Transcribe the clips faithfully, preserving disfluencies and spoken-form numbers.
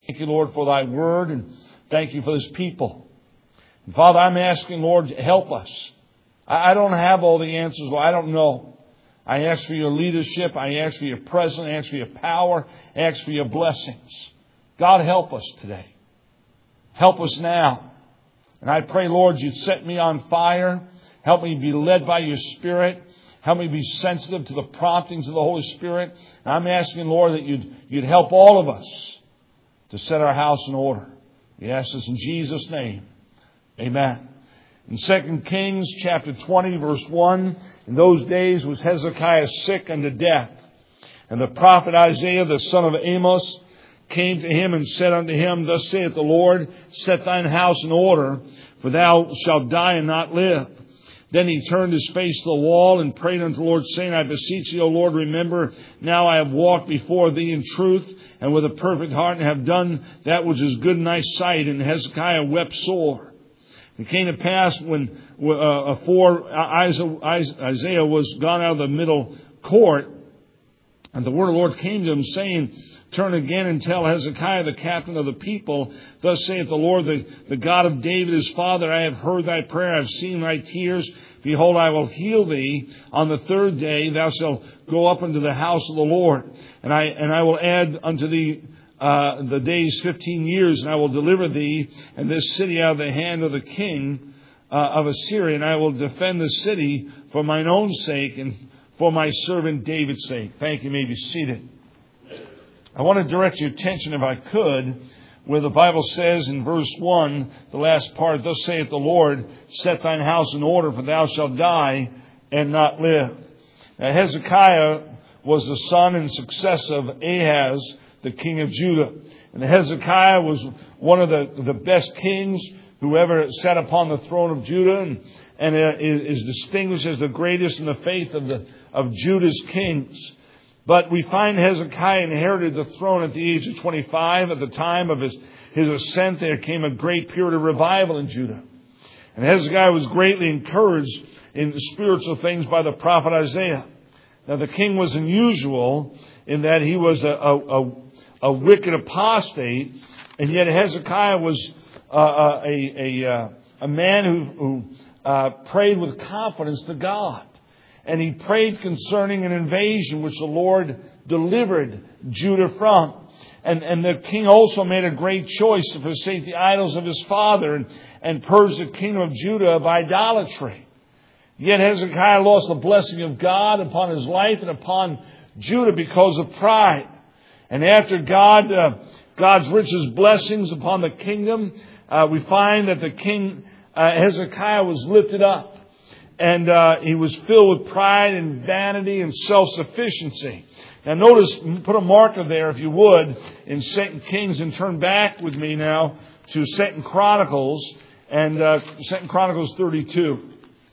Thank you, Lord, for thy word, and thank you for this people. And Father, I'm asking, Lord, to help us. I don't have all the answers, Lord. I don't know. I ask for your leadership. I ask for your presence. I ask for your power. I ask for your blessings. God, help us today. Help us now. And I pray, Lord, you'd set me on fire. Help me be led by your Spirit. Help me be sensitive to the promptings of the Holy Spirit. And I'm asking, Lord, that you'd, you'd help all of us to set our house in order. We ask this in Jesus' name. Amen. In Second Kings chapter twenty, verse one, in those days was Hezekiah sick unto death. And the prophet Isaiah, the son of Amos, came to him and said unto him, Thus saith the Lord, set thine house in order, for thou shalt die and not live. Then he turned his face to the wall and prayed unto the Lord, saying, I beseech thee, O Lord, remember, now I have walked before thee in truth and with a perfect heart, and have done that which is good in thy sight. And Hezekiah wept sore. It came to pass when uh, afore Isaiah was gone out of the middle court, and the word of the Lord came to him, saying, Turn again and tell Hezekiah, the captain of the people, Thus saith the Lord, the, the God of David his father, I have heard thy prayer, I have seen thy tears. Behold, I will heal thee. On the third day thou shalt go up into the house of the Lord, and I and I will add unto thee uh, the days fifteen years, and I will deliver thee and this city out of the hand of the king uh, of Assyria, and I will defend the city for mine own sake and for my servant David's sake. Thank you. You may be seated. I want to direct your attention, if I could, where the Bible says in verse one, the last part, Thus saith the Lord, set thine house in order, for thou shalt die and not live. Now, Hezekiah was the son and successor of Ahaz, the king of Judah. And Hezekiah was one of the, the best kings who ever sat upon the throne of Judah, and, and is distinguished as the greatest in the faith of, the, of Judah's kings. But we find Hezekiah inherited the throne at the age of twenty-five. At the time of his, his ascent, there came a great period of revival in Judah. And Hezekiah was greatly encouraged in spiritual things by the prophet Isaiah. Now, the king was unusual in that he was a, a, a, a wicked apostate, and yet Hezekiah was uh, a, a, a man who, who uh, prayed with confidence to God. And he prayed concerning an invasion which the Lord delivered Judah from. And, and the king also made a great choice to forsake the idols of his father and, and purge the kingdom of Judah of idolatry. Yet Hezekiah lost the blessing of God upon his life and upon Judah because of pride. And after God, uh, God's richest blessings upon the kingdom, uh, we find that the king uh, Hezekiah was lifted up. And uh, he was filled with pride and vanity and self-sufficiency. Now notice, put a marker there if you would in Second Kings and turn back with me now to Second Chronicles and uh, Second Chronicles thirty-two.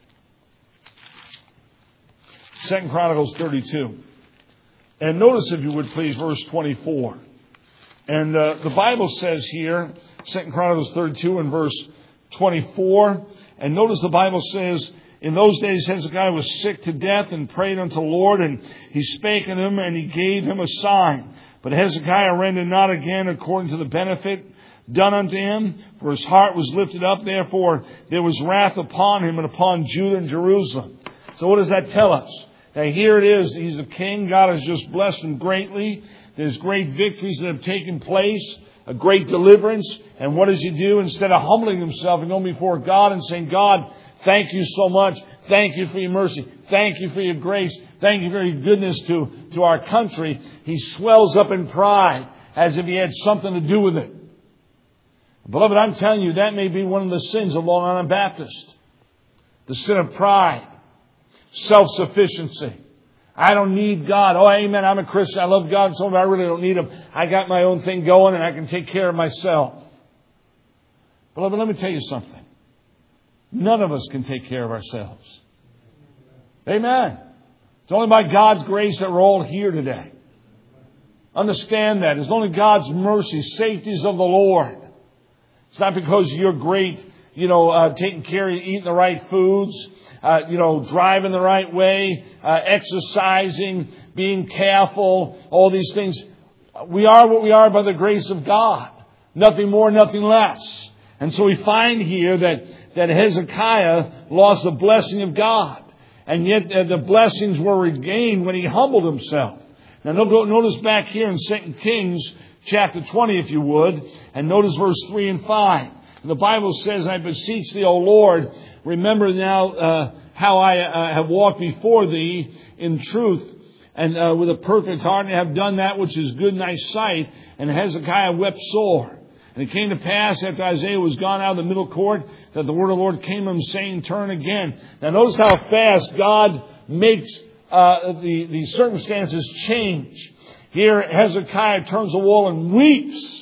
Second Chronicles thirty-two. And notice, if you would please, verse twenty-four. And uh, the Bible says here, Second Chronicles thirty-two and verse twenty-four. And notice the Bible says, In those days Hezekiah was sick to death and prayed unto the Lord, and he spake unto him, and he gave him a sign. But Hezekiah rendered not again according to the benefit done unto him, for his heart was lifted up. Therefore there was wrath upon him and upon Judah and Jerusalem. So what does that tell us? Now here it is. He's a king. God has just blessed him greatly. There's great victories that have taken place, a great deliverance. And what does he do? Instead of humbling himself and going before God and saying, God, thank you so much. Thank you for your mercy. Thank you for your grace. Thank you for your goodness to, to our country. He swells up in pride as if he had something to do with it. Beloved, I'm telling you, that may be one of the sins of Long Island Baptist. The sin of pride. Self-sufficiency. I don't need God. Oh, amen. I'm a Christian. I love God so much. I really don't need Him. I got my own thing going and I can take care of myself. Beloved, let me tell you something. None of us can take care of ourselves. Amen. It's only by God's grace that we're all here today. Understand that. It's only God's mercy, safeties of the Lord. It's not because you're great, you know, uh, taking care of eating the right foods, uh, you know, driving the right way, uh, exercising, being careful, all these things. We are what we are by the grace of God. Nothing more, nothing less. And so we find here that, that Hezekiah lost the blessing of God. And yet uh, the blessings were regained when he humbled himself. Now notice back here in Second Kings chapter twenty, if you would, and notice verse three and five. And the Bible says, I beseech thee, O Lord, remember now uh, how I uh, have walked before thee in truth and uh, with a perfect heart, and have done that which is good in thy sight. And Hezekiah wept sore. And it came to pass, after Isaiah was gone out of the middle court, that the word of the Lord came to him, saying, turn again. Now notice how fast God makes uh, the, the circumstances change. Here Hezekiah turns the wall and weeps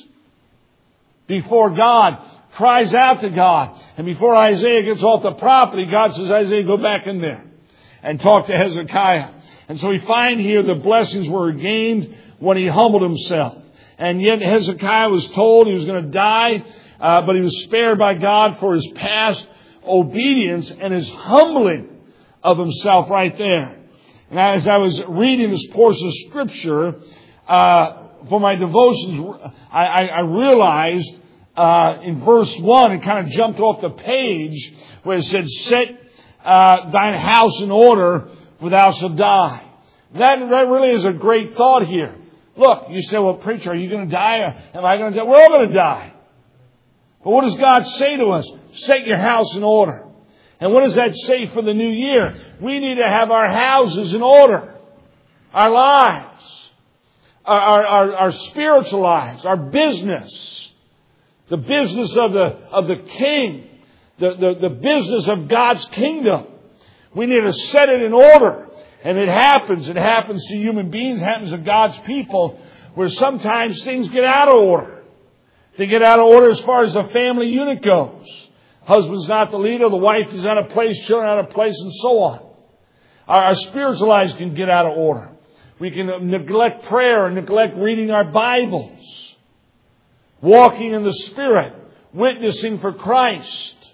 before God, cries out to God. And before Isaiah gets off the property, God says, Isaiah, go back in there and talk to Hezekiah. And so we find here the blessings were gained when he humbled himself. And yet Hezekiah was told he was going to die, uh, but he was spared by God for his past obedience and his humbling of himself right there. And as I was reading this portion of Scripture uh, for my devotions, I, I, I realized uh, in verse one, it kind of jumped off the page where it said, set uh, thine house in order, for thou shalt die. That, that really is a great thought here. Look, you say, well, preacher, are you going to die? Or am I going to die? We're all going to die. But what does God say to us? Set your house in order. And what does that say for the new year? We need to have our houses in order. Our lives. Our, our, our, our spiritual lives. Our business. The business of the, of the King. The, the, the business of God's kingdom. We need to set it in order. And it happens. It happens to human beings. It happens to God's people. Where sometimes things get out of order. They get out of order as far as the family unit goes. Husband's not the leader. The wife is out of place. Children out of place. And so on. Our, our spiritual lives can get out of order. We can neglect prayer and neglect reading our Bibles. Walking in the Spirit. Witnessing for Christ.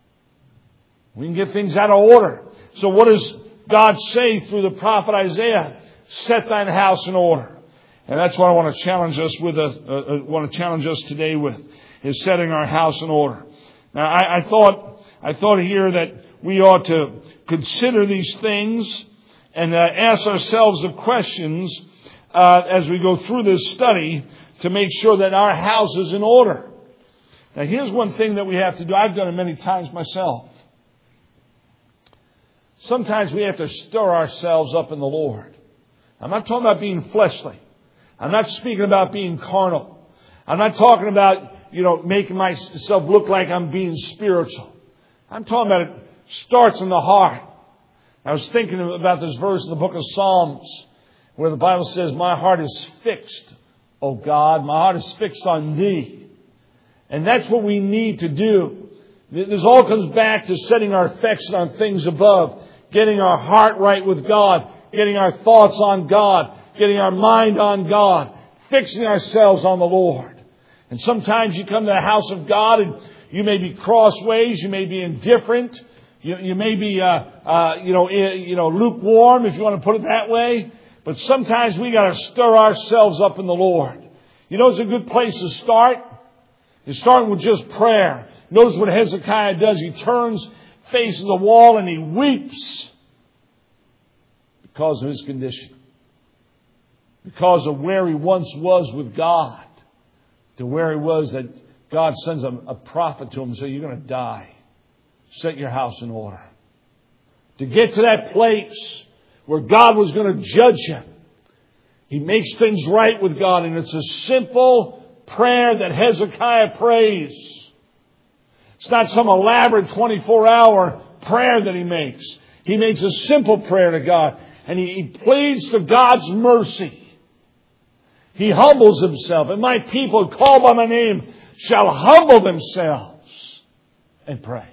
We can get things out of order. So what does God say through the prophet Isaiah? Set thine house in order. And that's what I want to challenge us with. Uh, uh, want to challenge us today with is setting our house in order. Now, I, I thought I thought here that we ought to consider these things and uh, ask ourselves the questions uh, as we go through this study to make sure that our house is in order. Now, here's one thing that we have to do. I've done it many times myself. Sometimes we have to stir ourselves up in the Lord. I'm not talking about being fleshly. I'm not speaking about being carnal. I'm not talking about, you know, making myself look like I'm being spiritual. I'm talking about it starts in the heart. I was thinking about this verse in the book of Psalms where the Bible says, my heart is fixed, O God. My heart is fixed on Thee. And that's what we need to do. This all comes back to setting our affection on things above. Getting our heart right with God. Getting our thoughts on God. Getting our mind on God. Fixing ourselves on the Lord. And sometimes you come to the house of God and you may be crossways. You may be indifferent. You, you may be, uh, uh, you know, you know, lukewarm, if you want to put it that way. But sometimes we got to stir ourselves up in the Lord. You know, it's a good place to start. You start with just prayer. Notice what Hezekiah does. He turns, faces the wall, and he weeps because of his condition. Because of where he once was with God. To where he was that God sends a, a prophet to him and says, you're going to die. Set your house in order. To get to that place where God was going to judge him. He makes things right with God. And it's a simple prayer that Hezekiah prays. It's not some elaborate twenty-four hour prayer that he makes. He makes a simple prayer to God. And he, he pleads for God's mercy. He humbles himself. And my people called by my name shall humble themselves and pray.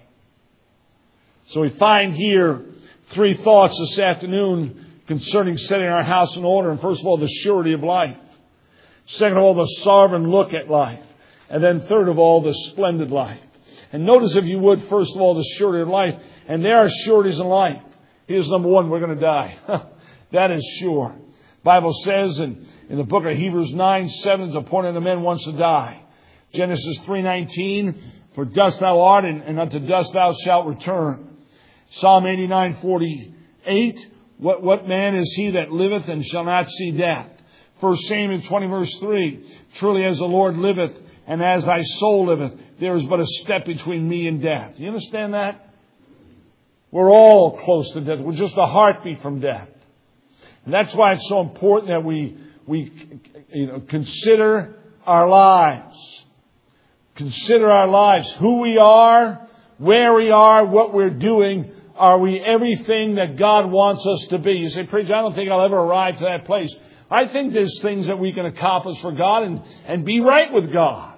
So we find here three thoughts this afternoon concerning setting our house in order. And first of all, the surety of life. Second of all, the sovereign look at life. And then third of all, the splendid life. And notice, if you would, first of all, the surety of life. And there are sureties in life. Here's number one, we're going to die. That is sure. The Bible says in, in the book of Hebrews nine, seven, it's appointed to men once to die. Genesis three nineteen, for dust thou art, and, and unto dust thou shalt return. Psalm eighty-nine forty-eight, what, what man is he that liveth and shall not see death? First Samuel twenty verse three, truly as the Lord liveth, and as thy soul liveth, there is but a step between me and death. You understand that? We're all close to death. We're just a heartbeat from death. And that's why it's so important that we, we you know, consider our lives. Consider our lives. Who we are, where we are, what we're doing. Are we everything that God wants us to be? You say, preacher, I don't think I'll ever arrive to that place. I think there's things that we can accomplish for God and, and be right with God.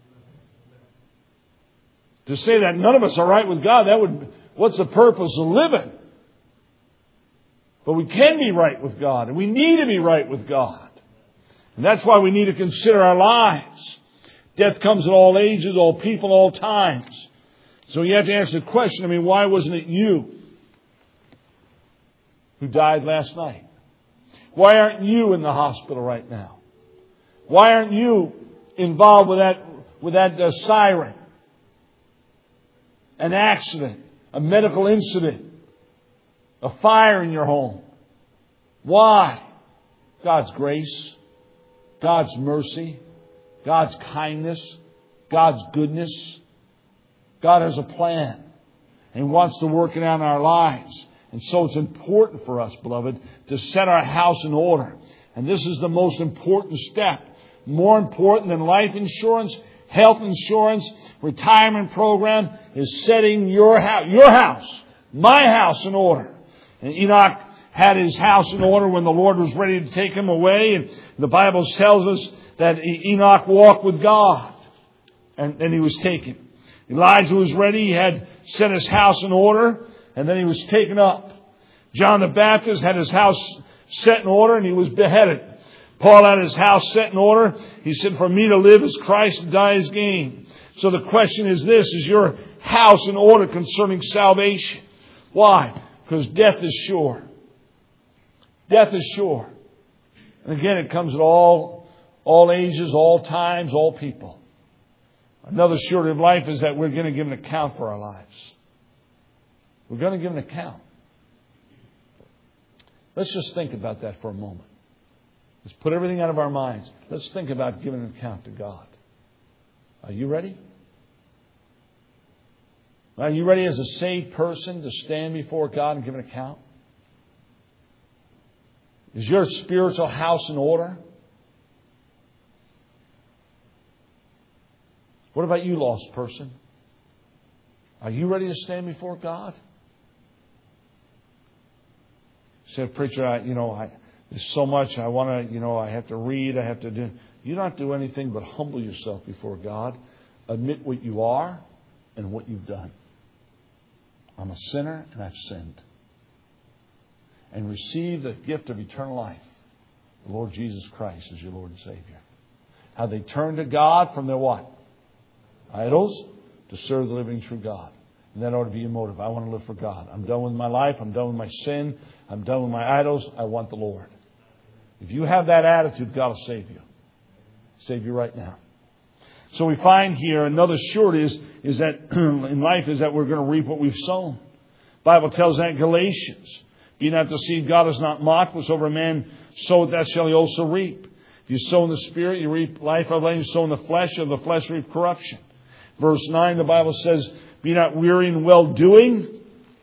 To say that none of us are right with God, that would, what's the purpose of living? But we can be right with God, and we need to be right with God. And that's why we need to consider our lives. Death comes at all ages, all people, all times. So you have to ask the question, I mean, why wasn't it you who died last night? Why aren't you in the hospital right now? Why aren't you involved with that, with that uh, siren? An accident, a medical incident, a fire in your home. Why? God's grace, God's mercy, God's kindness, God's goodness. God has a plan and wants to work it out in our lives. And so it's important for us, beloved, to set our house in order. And this is the most important step. More important than life insurance, health insurance, retirement program, is setting your house, your house, my house in order. And Enoch had his house in order when the Lord was ready to take him away. And the Bible tells us that Enoch walked with God. And then he was taken. Elijah was ready. He had set his house in order. And then he was taken up. John the Baptist had his house set in order and he was beheaded. Paul had his house set in order. He said, for me to live is Christ, to die is gain. So the question is this, is your house in order concerning salvation? Why? Because death is sure. Death is sure. And again, it comes at all, all ages, all times, all people. Another surety of life is that we're going to give an account for our lives. We're going to give an account. Let's just think about that for a moment. Let's put everything out of our minds. Let's think about giving an account to God. Are you ready? Are you ready as a saved person to stand before God and give an account? Is your spiritual house in order? What about you, lost person? Are you ready to stand before God? You say, preacher, I, you know, I, there's so much I want to, you know, I have to read, I have to do. You don't do anything but humble yourself before God. Admit what you are and what you've done. I'm a sinner and I've sinned. And receive the gift of eternal life. The Lord Jesus Christ is your Lord and Savior. How they turn to God from their what? Idols, to serve the living true God. And that ought to be your motive. I want to live for God. I'm done with my life. I'm done with my sin. I'm done with my idols. I want the Lord. If you have that attitude, God will save you. Save you right now. So we find here another surety is, is that in life is that we're going to reap what we've sown. The Bible tells that in Galatians. Be not deceived, God is not mocked. Whatsoever a man soweth, that shall he also reap. If you sow in the Spirit, you reap life of life. You sow in the flesh, of the flesh reap corruption. Verse nine, the Bible says, be not weary in well-doing,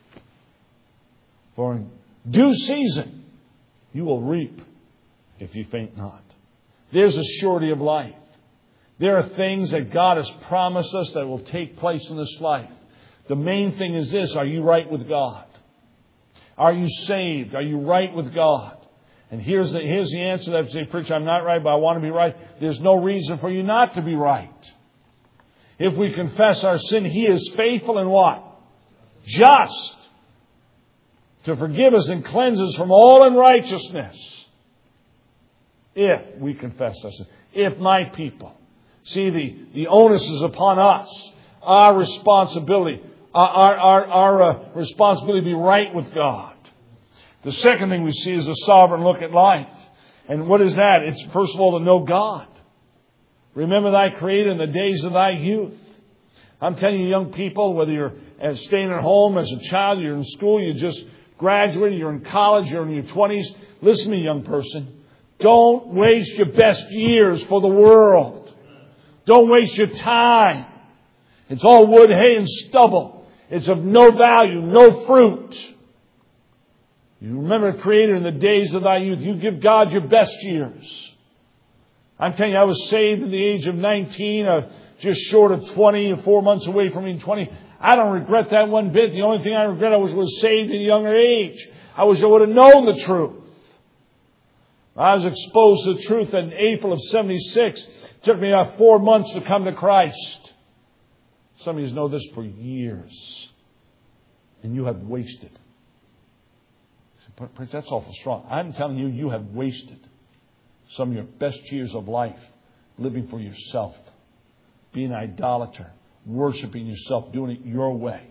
for in due season you will reap if you faint not. There's a surety of life. There are things that God has promised us that will take place in this life. The main thing is this, are you right with God? Are you saved? Are you right with God? And here's the, here's the answer that say, preacher, I'm not right, but I want to be right. There's no reason for you not to be right. If we confess our sin, He is faithful and what? Just to forgive us and cleanse us from all unrighteousness. If we confess our sin. If my people. See, the, the onus is upon us. Our responsibility. Our, our, our, our uh, responsibility to be right with God. The second thing we see is a sovereign look at life. And what is that? It's first of all to know God. Remember thy Creator in the days of thy youth. I'm telling you, young people, whether you're staying at home as a child, you're in school, you just graduated, you're in college, you're in your twenties. Listen to me, young person. Don't waste your best years for the world. Don't waste your time. It's all wood, hay, and stubble. It's of no value, no fruit. You remember the Creator in the days of thy youth. You give God your best years. I'm telling you, I was saved at the age of nineteen, uh, just short of twenty, four months away from being twenty. I don't regret that one bit. The only thing I regret, I was, was saved at a younger age. I wish I would have known the truth. I was exposed to the truth in April of seventy-six. It took me about four months to come to Christ. Some of you know this for years. And you have wasted. Preach, that's awful strong. I'm telling you, you have wasted some of your best years of life living for yourself. Being an idolater. Worshiping yourself. Doing it your way.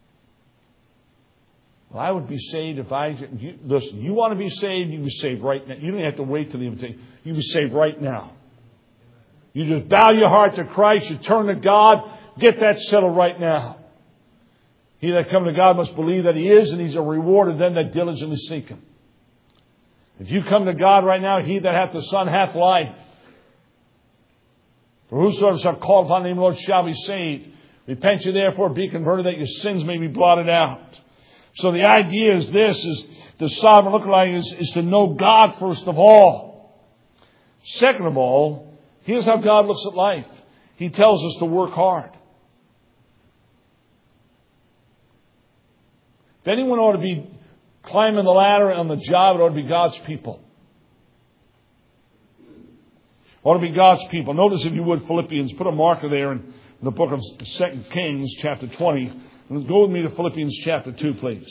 Well, I would be saved if I... You, listen, you want to be saved, you can be saved right now. You don't have to wait till the invitation. You can be saved right now. You just bow your heart to Christ. You turn to God. Get that settled right now. He that come to God must believe that He is, and He's a rewarder of them that diligently seek Him. If you come to God right now, he that hath the Son hath life. For whosoever shall call upon the name of the Lord shall be saved. Repent ye therefore, be converted, that your sins may be blotted out. So the idea is this, is the sovereign lookalike is, is to know God first of all. Second of all, here's how God looks at life. He tells us to work hard. If anyone ought to be climbing the ladder on the job, it ought to be God's people. It ought to be God's people. Notice, if you would, Philippians. Put a marker there in the book of Second Kings, chapter twenty. And go with me to Philippians chapter two, please.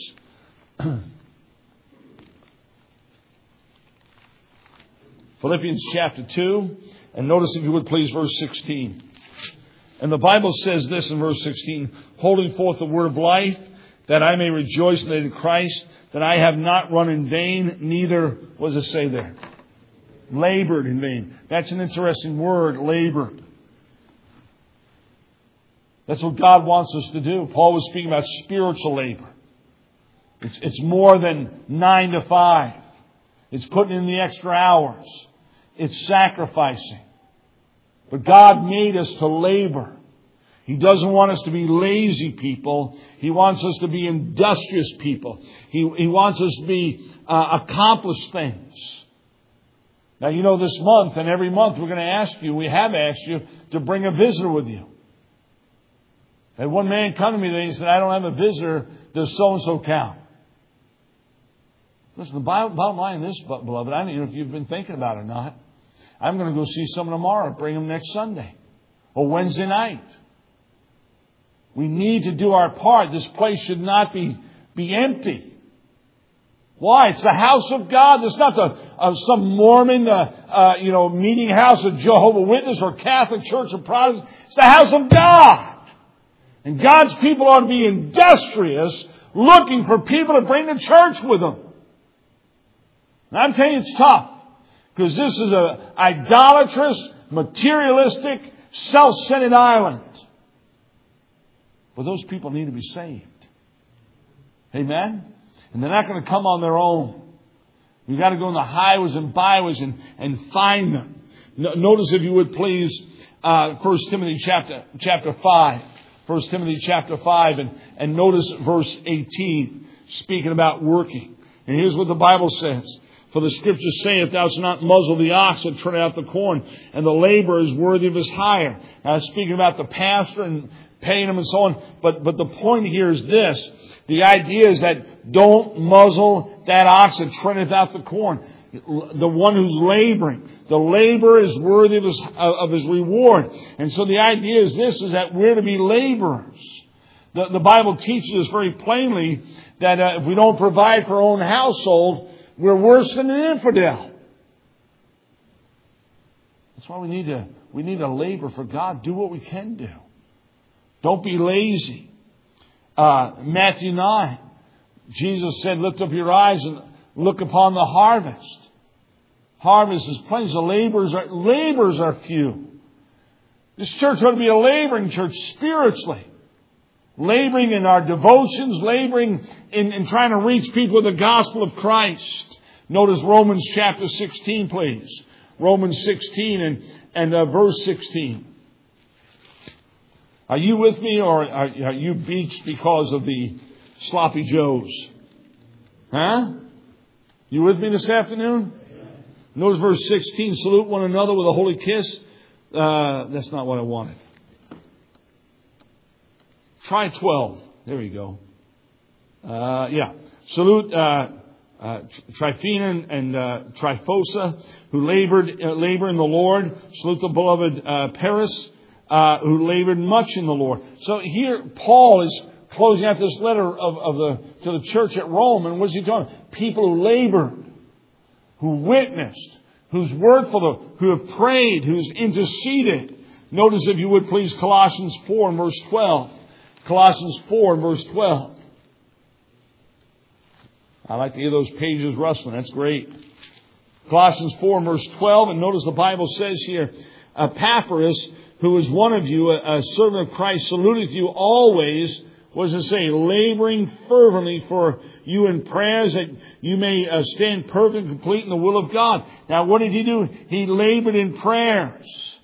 Philippians chapter two. And notice, if you would, please, verse sixteen. And the Bible says this in verse sixteen. Holding forth the word of life, that I may rejoice in Christ, that I have not run in vain, neither, what does it say there? Labored in vain. That's an interesting word, labored. That's what God wants us to do. Paul was speaking about spiritual labor. It's, it's more than nine to five. It's putting in the extra hours. It's sacrificing. But God made us to labor. He doesn't want us to be lazy people. He wants us to be industrious people. He, he wants us to be uh, accomplished things. Now, you know, this month and every month we're going to ask you, we have asked you to bring a visitor with you. And one man come to me today and said, I don't have a visitor. Does so-and-so count? Listen, the bottom line is this, beloved, I don't know if you've been thinking about it or not. I'm going to go see someone tomorrow. Bring them next Sunday or Wednesday night. We need to do our part. This place should not be, be empty. Why? It's the house of God. It's not the, uh, some Mormon, uh, uh, you know, meeting house of Jehovah's Witness or Catholic Church or Protestant. It's the house of God. And God's people ought to be industrious, looking for people to bring to church with them. And I'm telling you, it's tough. Because this is an idolatrous, materialistic, self-centered island. But those people need to be saved. Amen? And they're not going to come on their own. You've got to go in the highways and byways and, and find them. No, notice, if you would please, uh, First Timothy chapter, chapter five. First Timothy chapter five. And, and notice verse eighteen, speaking about working. And here's what the Bible says. For the Scriptures saith, thou shalt not muzzle the ox that tread out the corn, and the laborer is worthy of his hire. Now, it's speaking about the pastor and paying him and so on. But, but the point here is this. The idea is that don't muzzle that ox that treadeth out the corn. The one who's laboring. The laborer is worthy of his, of his reward. And so the idea is this, is that we're to be laborers. The, the Bible teaches us very plainly that uh, if we don't provide for our own household, we're worse than an infidel. That's why we need to, we need to labor for God. Do what we can do. Don't be lazy. Uh, Matthew nine. Jesus said, lift up your eyes and look upon the harvest. Harvest is plenty. The laborers are, laborers are few. This church ought to be a laboring church spiritually. Laboring in our devotions, laboring in, in trying to reach people with the gospel of Christ. Notice Romans chapter sixteen, please. Romans sixteen and, and uh, verse sixteen. Are you with me, or are, are you beached because of the sloppy joes? Huh? You with me this afternoon? Notice verse sixteen. Salute one another with a holy kiss. Uh, that's not what I wanted. Try twelve. There you go. Uh, yeah. Salute uh, uh, Tryphena and uh, Tryphosa, who labored uh, labor in the Lord. Salute the beloved uh, Paris, uh, who labored much in the Lord. So here Paul is closing out this letter of, of the to the church at Rome, and what's he doing? People who labored, who witnessed, who's worked for the, who have prayed, who's interceded. Notice, if you would please, Colossians four and verse twelve. Colossians four and verse twelve. I like to hear those pages rustling. That's great. Colossians four and verse twelve. And notice the Bible says here, Epaphras, who is one of you, a, a servant of Christ, saluteth you always. What does it say? Laboring fervently for you in prayers, that you may uh, stand perfect, complete in the will of God. Now, what did he do? He labored in prayers.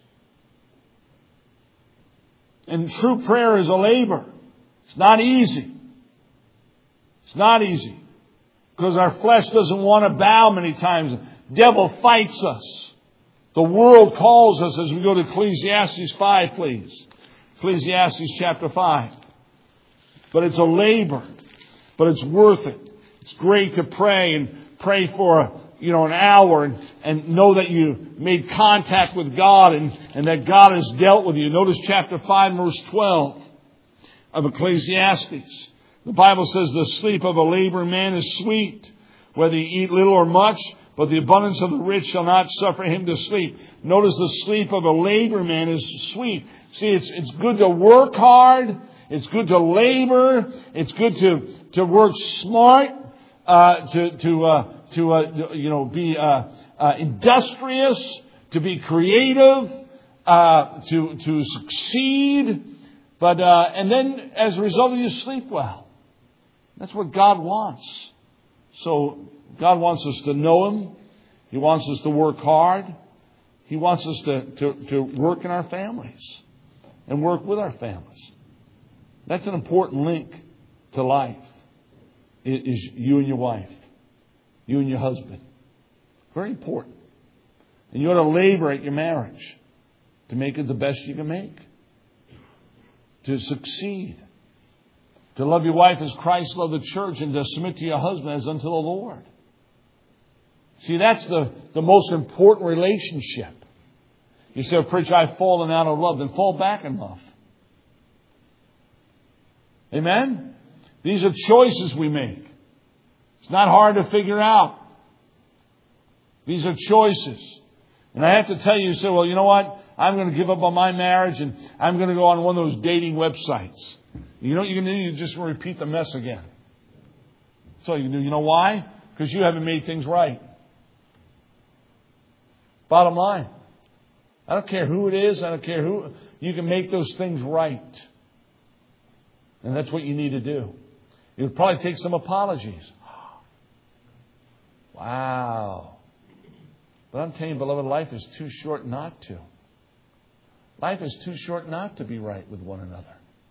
And true prayer is a labor. It's not easy. It's not easy. Because our flesh doesn't want to bow many times. The devil fights us. The world calls us, as we go to Ecclesiastes five, please. Ecclesiastes chapter five. But it's a labor. But it's worth it. It's great to pray and pray for, you know, an hour and, and know that you made contact with God and, and that God has dealt with you. Notice chapter five, verse twelve of Ecclesiastes. The Bible says the sleep of a laboring man is sweet, whether he eat little or much, but the abundance of the rich shall not suffer him to sleep. Notice the sleep of a laboring man is sweet. See, it's, it's good to work hard. It's good to labor. It's good to, to work smart, uh, to, to, uh, to, uh, you know, be, uh, uh, industrious, to be creative, uh, to, to succeed. But, uh, and then as a result, you sleep well. That's what God wants. So God wants us to know Him. He wants us to work hard. He wants us to, to, to work in our families and work with our families. That's an important link to life, is you and your wife, you and your husband. Very important. And you ought to labor at your marriage to make it the best you can make. To succeed. To love your wife as Christ loved the church, and to submit to your husband as unto the Lord. See, that's the, the most important relationship. You say, preacher, I've fallen out of love. Then fall back in love. Amen? These are choices we make. It's not hard to figure out. These are choices. And I have to tell you, you say, well, you know what? I'm going to give up on my marriage and I'm going to go on one of those dating websites. You know what you're going to do? You're just going to repeat the mess again. That's all you can do. You know why? Because you haven't made things right. Bottom line. I don't care who it is. I don't care who. You can make those things right. And that's what you need to do. It would probably take some apologies. Wow. But I'm telling you, beloved, life is too short not to. Life is too short not to be right with one another.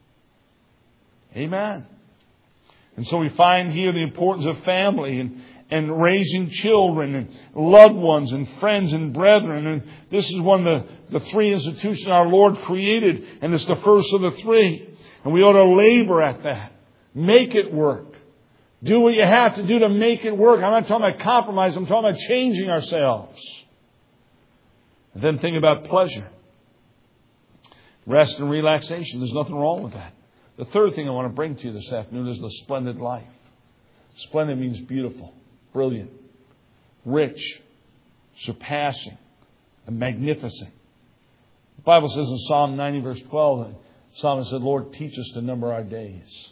Amen. And so we find here the importance of family and, and raising children and loved ones and friends and brethren. And this is one of the, the three institutions our Lord created. And it's the first of the three. And we ought to labor at that. Make it work. Do what you have to do to make it work. I'm not talking about compromise. I'm talking about changing ourselves. And then think about pleasure. Rest and relaxation. There's nothing wrong with that. The third thing I want to bring to you this afternoon is the splendid life. Splendid means beautiful, brilliant, rich, surpassing, and magnificent. The Bible says in Psalm ninety, verse twelve, the psalmist said, Lord, teach us to number our days.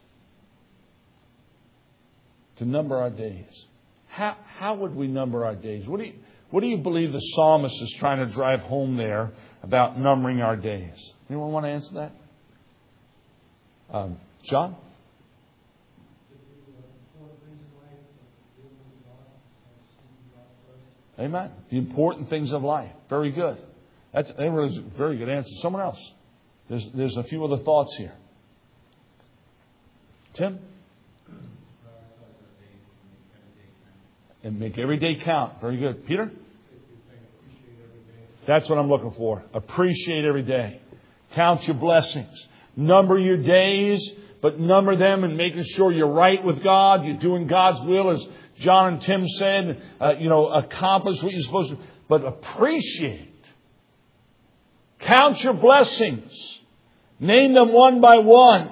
To number our days. How, how would we number our days? What do you, What do you believe the psalmist is trying to drive home there about numbering our days? Anyone want to answer that? Um, John? Amen. The important things of life. Very good. That's that was a very good answer. Someone else. There's there's a few other thoughts here. Tim? And make every day count. Very good. Peter? That's what I'm looking for. Appreciate every day. Count your blessings. Number your days, but number them and making sure you're right with God. You're doing God's will, as John and Tim said. Uh, you know, accomplish what you're supposed to. But appreciate. Count your blessings. Name them one by one.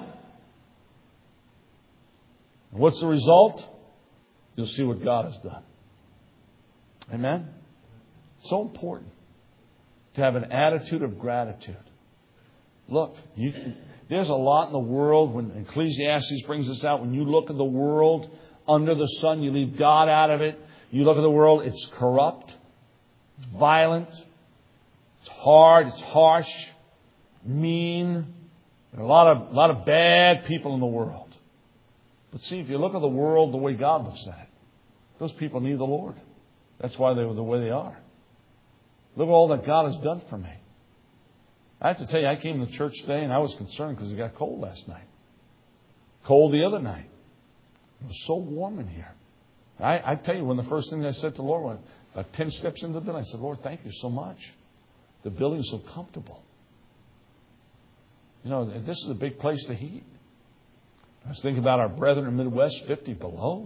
And what's the result? You'll see what God has done. Amen? So important to have an attitude of gratitude. Look, you, there's a lot in the world. When Ecclesiastes brings this out, when you look at the world under the sun, you leave God out of it. You look at the world, it's corrupt, violent, it's hard, it's harsh, mean. There are a lot of, a lot of bad people in the world. But see, if you look at the world the way God looks at it, those people need the Lord. That's why they were the way they are. Look at all that God has done for me. I have to tell you, I came to church today and I was concerned because it got cold last night. Cold the other night. It was so warm in here. I, I tell you, when the first thing I said to the Lord, when about ten steps into the building, I said, Lord, thank you so much. The building's so comfortable. You know, this is a big place to heat. I was thinking about our brethren in the Midwest, fifty below.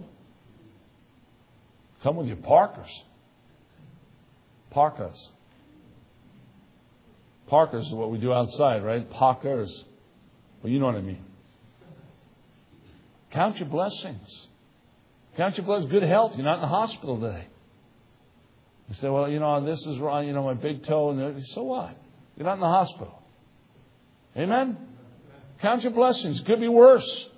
Come with your parkers. Parkas. Parkers is what we do outside, right? Parkers. Well, you know what I mean. Count your blessings. Count your blessings. Good health. You're not in the hospital today. You say, well, you know, this is wrong. You know, my big toe. And so what? You're not in the hospital. Amen? Count your blessings. Could be worse.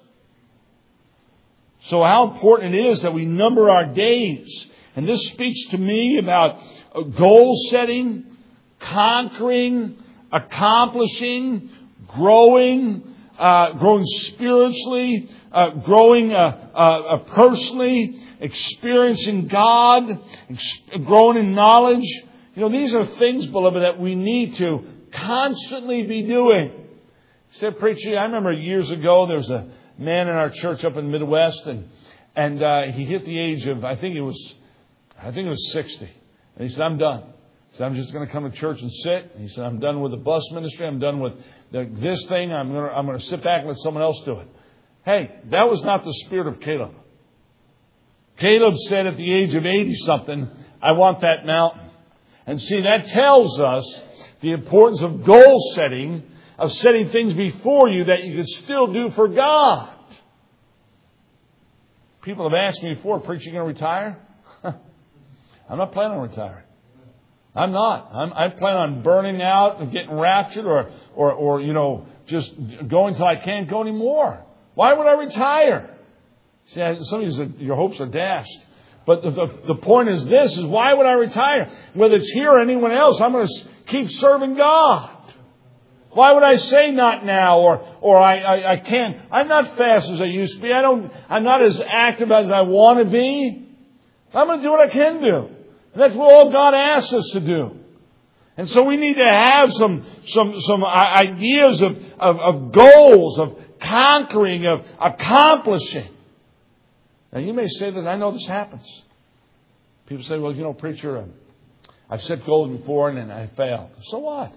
So how important it is that we number our days. And this speaks to me about goal setting, conquering, accomplishing, growing, uh, growing spiritually, uh, growing uh, uh, personally, experiencing God, ex- growing in knowledge. You know, these are things, beloved, that we need to constantly be doing. He said, preacher, I remember years ago there was a man in our church up in the Midwest, and and uh, he hit the age of, I think it was, I think it was sixty. And he said, I'm done. He said, I'm just going to come to church and sit. And he said, I'm done with the bus ministry. I'm done with the, this thing. I'm going to, I'm going to sit back and let someone else do it. Hey, that was not the spirit of Caleb. Caleb said at the age of eighty-something, I want that mountain. And see, that tells us the importance of goal setting, of setting things before you that you can still do for God. People have asked me before, preacher, you going to retire? I'm not planning on retiring. I'm not. I'm, I plan on burning out and getting raptured or, or, or, you know, just going till I can't go anymore. Why would I retire? See, some of you, your hopes are dashed. But the, the, the point is this, is why would I retire? Whether it's here or anyone else, I'm going to keep serving God. Why would I say not now or or I, I, I can't? I'm not fast as I used to be. I don't. I'm not as active as I want to be. I'm going to do what I can do. And that's what all God asks us to do. And so we need to have some some some ideas of of, of goals, of conquering, of accomplishing. Now you may say that I know this happens. People say, well, you know, preacher, I've set goals before and I failed. So what?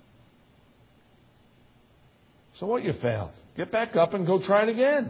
So what, you failed? Get back up and go try it again.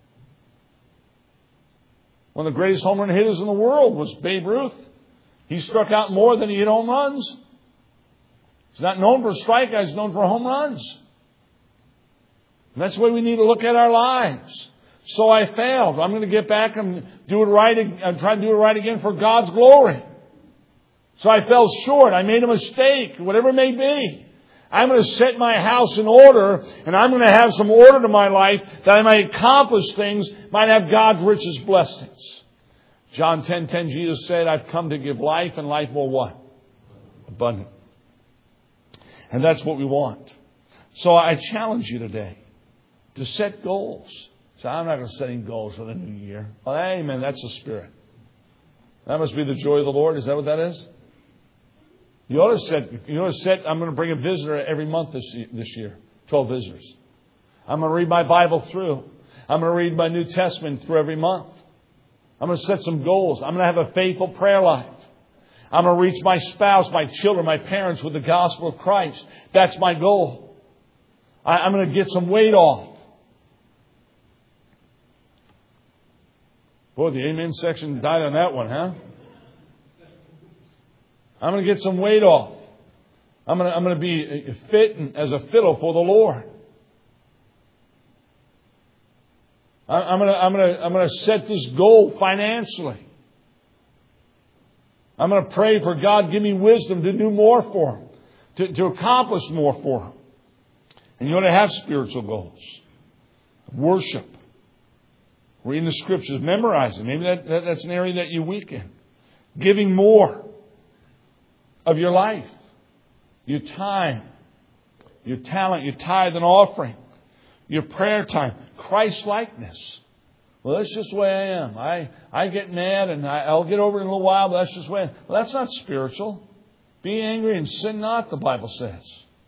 One of the greatest home run hitters in the world was Babe Ruth. He struck out more than he hit home runs. He's not known for strikeouts, he's known for home runs. And that's the way we need to look at our lives. So I failed. I'm going to get back and do it right and try to do it right again for God's glory. So I fell short. I made a mistake, whatever it may be. I'm going to set my house in order, and I'm going to have some order to my life that I might accomplish things, might have God's richest blessings. John ten ten, Jesus said, I've come to give life and life more what? Abundant. And that's what we want. So I challenge you today to set goals. So I'm not going to set any goals for the new year. Well, amen. That's the Spirit. That must be the joy of the Lord. Is that what that is? You ought to set, you ought to set, I'm going to bring a visitor every month this, this year. twelve visitors. I'm going to read my Bible through. I'm going to read my New Testament through every month. I'm going to set some goals. I'm going to have a faithful prayer life. I'm going to reach my spouse, my children, my parents with the gospel of Christ. That's my goal. I, I'm going to get some weight off. Boy, the amen section died on that one, huh? I'm going to get some weight off. I'm going to, I'm going to be fit as a fiddle for the Lord. I'm going to, I'm going to, I'm going to set this goal financially. I'm going to pray for God, give me wisdom to do more for Him, to, to accomplish more for Him. And you want to have spiritual goals. Worship. Reading the Scriptures, memorizing. Maybe that, that, that's an area that you weaken. Giving more of your life, your time, your talent, your tithe and offering, your prayer time, Christ-likeness. Well, that's just the way I am. I, I get mad and I, I'll get over it in a little while, but that's just the way I am. Well, that's not spiritual. Be angry and sin not, the Bible says.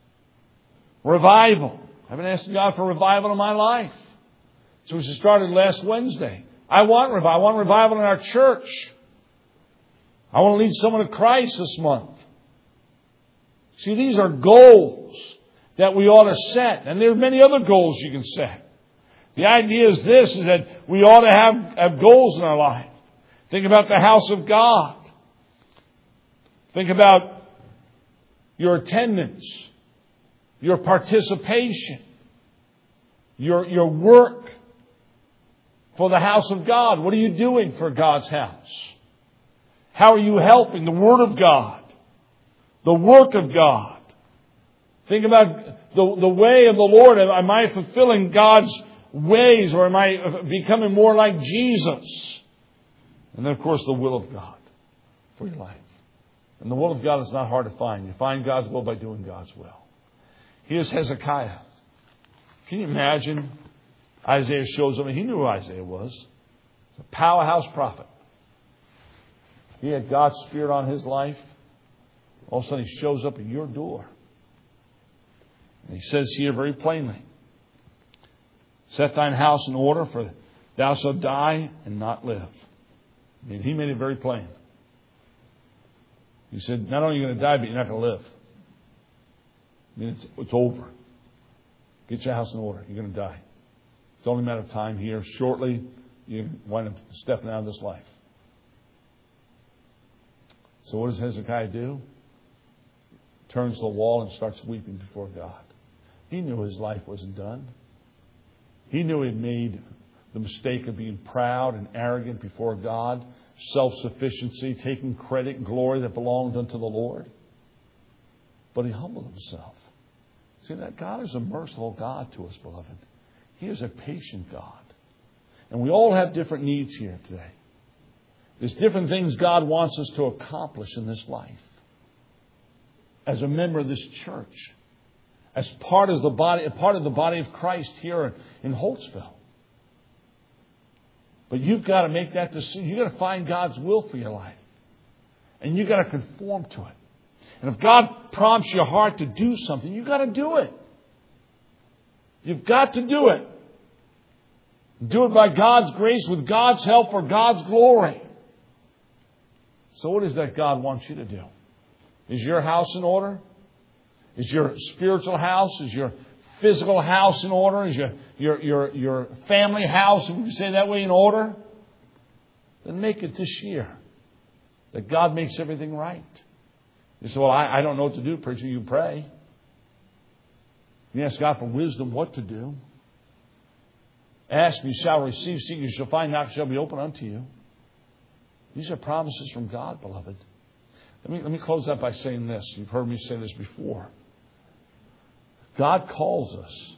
Revival. I've been asking God for revival in my life. So we started last Wednesday. I want revival. I want revival in our church. I want to lead someone to Christ this month. See, these are goals that we ought to set. And there are many other goals you can set. The idea is this, is that we ought to have, have goals in our life. Think about the house of God. Think about your attendance, your participation, your, your work for the house of God. What are you doing for God's house? How are you helping the Word of God, the work of God? Think about the, the way of the Lord. Am I fulfilling God's ways, or am I becoming more like Jesus? And then, of course, the will of God for your life. And the will of God is not hard to find. You find God's will by doing God's will. Here's Hezekiah. Can you imagine? Isaiah shows up. He knew who Isaiah was. He's a powerhouse prophet. He had God's Spirit on his life. All of a sudden he shows up at your door. And he says here very plainly, set thine house in order, for thou shalt die and not live. I mean, he made it very plain. He said, not only are you going to die, but you're not going to live. I mean, it's, it's over. Get your house in order. You're going to die. It's only a matter of time here. Shortly, you wind up stepping out of this life. So what does Hezekiah do? Turns to the wall and starts weeping before God. He knew his life wasn't done. He knew he had made the mistake of being proud and arrogant before God, self-sufficiency, taking credit and glory that belonged unto the Lord. But he humbled himself. See, that God is a merciful God to us, beloved. He is a patient God. And we all have different needs here today. There's different things God wants us to accomplish in this life. As a member of this church. As part of the body, part of the body of Christ here in Holtzville. But you've got to make that decision. You've got to find God's will for your life. And you've got to conform to it. And if God prompts your heart to do something, you've got to do it. You've got to do it. Do it by God's grace, with God's help, for God's glory. So what is that God wants you to do? Is your house in order? Is your spiritual house? Is your physical house in order? Is your, your, your, your family house, if we say that way, in order? Then make it this year. That God makes everything right. You say, well, I, I don't know what to do, preacher. You pray. You ask God for wisdom what to do. Ask, you shall receive. Seek, you shall find. Knock, shall be open unto you. These are promises from God, beloved. Let me, let me close that by saying this. You've heard me say this before. God calls us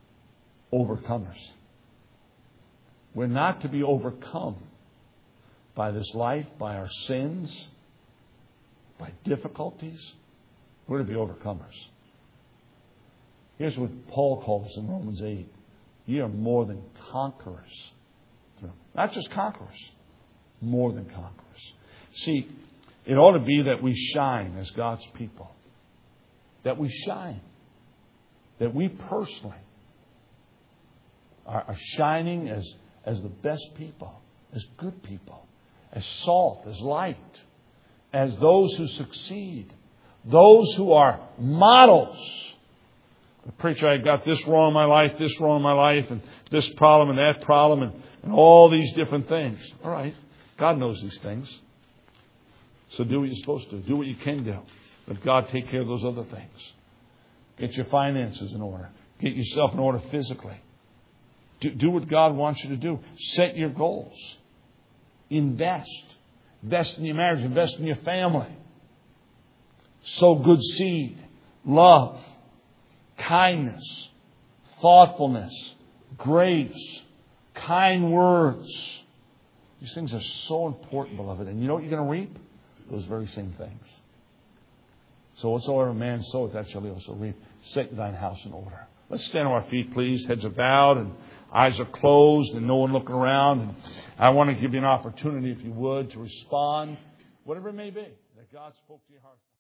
overcomers. We're not to be overcome by this life, by our sins, by difficulties. We're to be overcomers. Here's what Paul calls us in Romans eight. Ye are more than conquerors. Not just conquerors, more than conquerors. See, it ought to be that we shine as God's people. That we shine. That we personally are, are shining as, as the best people, as good people, as salt, as light, as those who succeed, those who are models. The preacher, I got this wrong in my life, this wrong in my life, and this problem and that problem, and, and all these different things. All right, God knows these things. So do what you're supposed to. Do what you can do. Let God take care of those other things. Get your finances in order. Get yourself in order physically. Do, do what God wants you to do. Set your goals. Invest. Invest in your marriage. Invest in your family. Sow good seed. Love. Kindness. Thoughtfulness. Grace. Kind words. These things are so important, beloved. And you know what you're going to reap? Those very same things. So whatsoever man soweth, that shall he also reap. Set thine house in order. Let's stand on our feet, please. Heads are bowed and eyes are closed and no one looking around. And I want to give you an opportunity, if you would, to respond, whatever it may be, that God spoke to your heart.